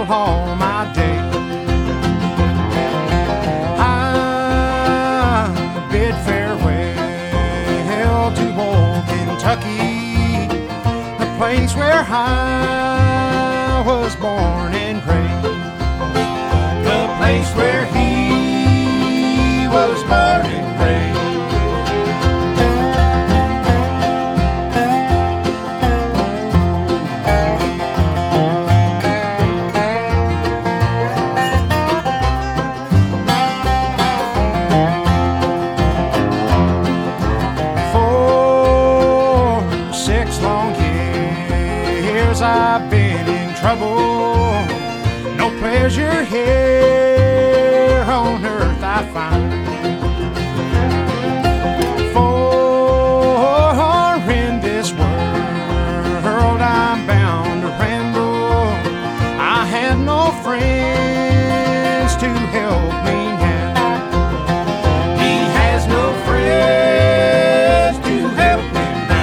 will all my days. I bid farewell to old Kentucky, the place where I was born and raised, the place where he was born and raised. I've been in trouble, no pleasure here on earth I find. For in this world I'm bound to ramble, I have no friends to help me now. He has no friends to help me.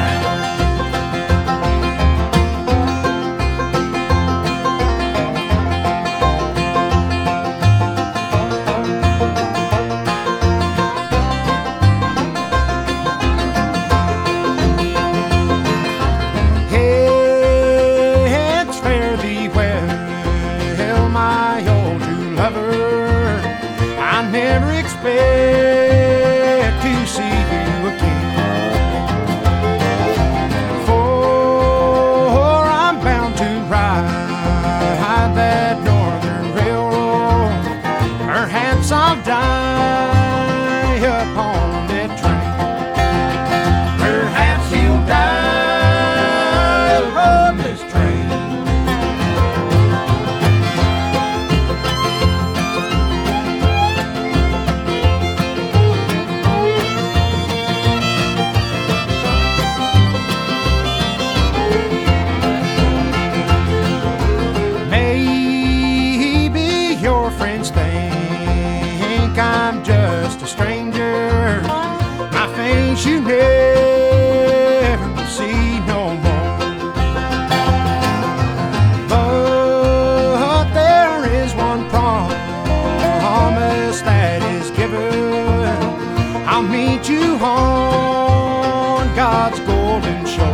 I never expect to see you again, for I'm bound to ride that northern railroad. Perhaps I'll die upon that train. Perhaps he'll die upon this train. I'm just a stranger, my face you never will see no more. But there is one promise that is given, I'll meet you on God's golden shore.